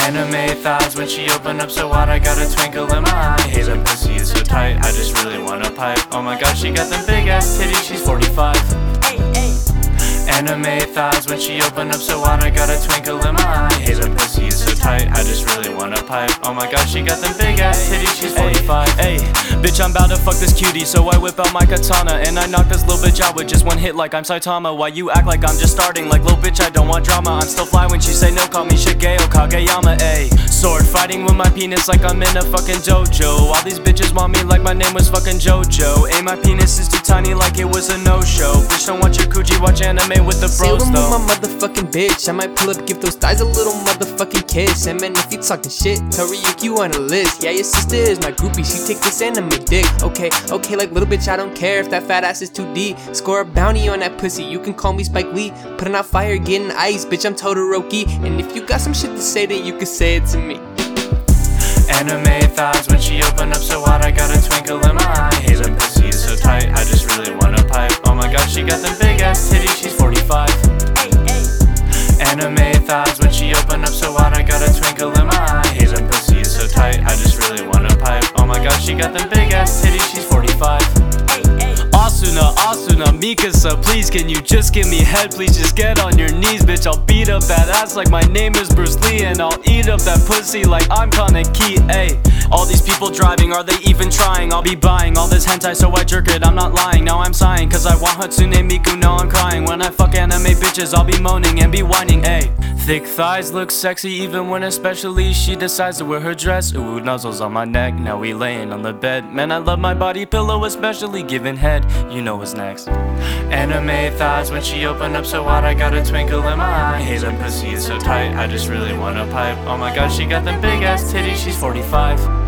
Anime thighs when she open up so wide, I got a twinkle in my eye. Hey, that pussy is so tight, I just really wanna pipe. Oh my god, she got them big ass titties, she's 45. Anime thighs when she open up so wide, I got a twinkle in my eye. Hey, that pussy is so tight, I just really wanna pipe. Oh my god, she got them big ass titties, she's 45. Hey, bitch, I'm bout to fuck this cutie, so I whip out my katana and I knock this little bitch out with just one hit like I'm Saitama. Why you act like I'm just starting? Like, little bitch, I don't want drama. I'm still fly when she say no, call me Shigeo Kageyama. Ayy, sword fighting with my penis like I'm in a fucking dojo. All these bitches want me like my name was fucking JoJo. Ayy, my penis is too tiny like it was a no-show. Bitch, don't watch your coochie, watch anime with the bros though. My motherfucking bitch, I might pull up, give those thighs a little motherfucking kiss. And man, if you talking shit, tell Ryuki you on a list. Yeah, your sister is my groupie, she take this anime dick. Okay, like little bitch, I don't care if that fat ass is too deep. Score a bounty on that pussy, you can call me Spike Lee. Putting out fire, getting ice, bitch, I'm Todoroki. And if you got some shit to say, then you can say it to me. Anime thighs when she open up so wide, I got a twinkle in my eye. Hey, that pussy is so tight, I just really wanna pipe. Oh my god, she got them big ass titties, she's 45. Anime thighs when she open up so wide, I got a twinkle in my eye. Hey, that pussy is so tight, I just really wanna pipe. Oh my god, she got them big ass titties, she's 45. Asuna, Mikasa, please can you just give me head? Please just get on your knees, bitch, I'll beat up that ass like my name is Bruce Lee. And I'll eat up that pussy like I'm Kaneki, ayy. All these people driving, are they even trying? I'll be buying all this hentai so I jerk it, I'm not lying. Now I'm sighing, cause I want Hatsune Miku, now I'm crying. When I fuck anime bitches, I'll be moaning and be whining, ayy. Thick thighs look sexy even when especially she decides to wear her dress. Ooh, nuzzles on my neck, now we laying on the bed. Man, I love my body pillow, especially giving head. You know what's next. Anime thighs when she open up so wide, I got a twinkle in my eye. Hey, that pussy is so tight, I just really wanna pipe. Oh my god, she got them big ass titties, she's 45.